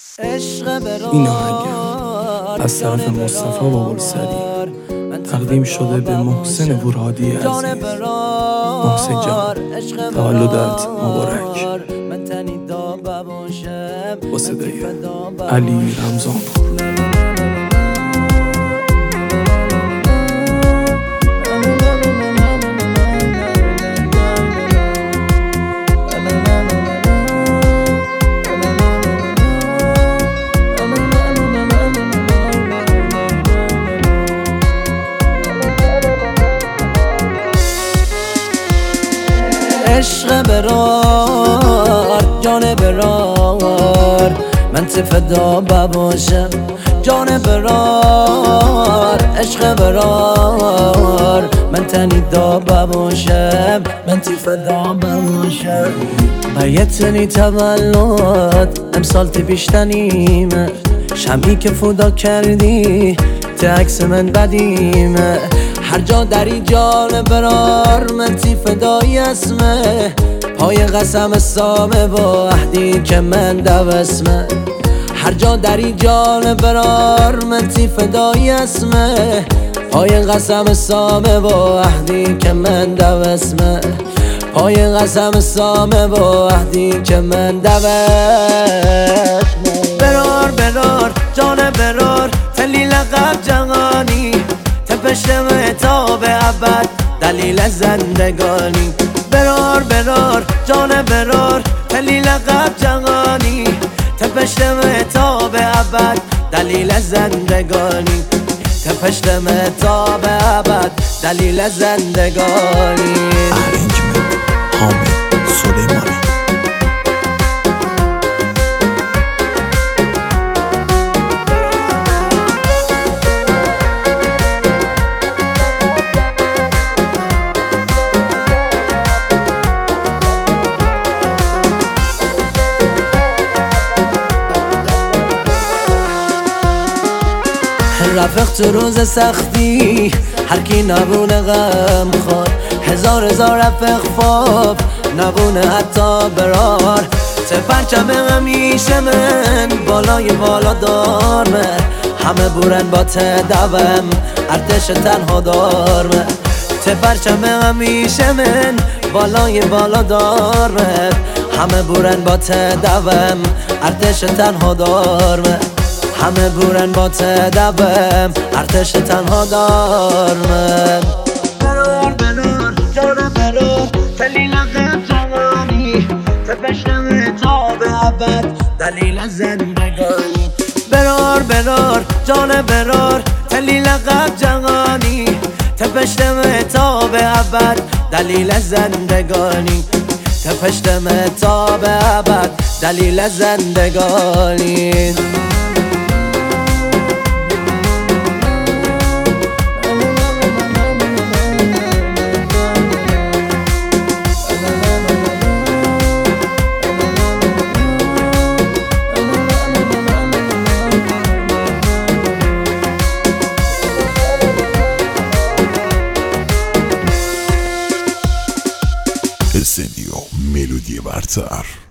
این آهنگ از طرف مصطفی بابالسری تقدیم شده به محسن ورادی عزیز. محسن جان، تولدت مبارک. با صدای علی رمضان. عشق برار جان برار من فدا بباشم جان برار عشق برار من تنی دا بباشم من فدا بباشم بیتنی تولد امسال بیشتنیمه شمی که فدا کردی عکس من بدیمه هر جا دری جان برار من فدای اسمه پای قسم سامه با عهدی که من دوسمه هر جا دری جان برار من فدای اسمه پای قسم سامه با عهدی که من دوسمه پای قسم سامه با عهدی که من دوسمه برار برار جان برار تلی لقب جهانی تپشتمه تا به ابد دلیل زندگانی برار برار جان برار تلی لقب جهانی تپشتمه تا به ابد دلیل زندگانی تپشتمه تا به ابد دلیل زندگانی. ارنجمنت حامد سلیمانی. رفیق تو روز سختی هر کی نبونه غم خور هزار رفیق فاب نبونه حتی برار پرچم همیشه من بالای بالا دارمه همه بورن با دوم ارتش تنها دارمه پرچم همیشه من بالای بالا دارمه همه بورن با دوم ارتش تنها دارمه همه بورن با دوم ارتش تنها دارمه برار برار جان برار تلی لقب جوانی تپشتمه تا به ابد دلیل زندگانی برار برار جان برار تلی لقب جوانی تپشتمه تا به ابد دلیل زندگانی تپشتمه تا به ابد دلیل زندگانی. استدیو ملودی برتر.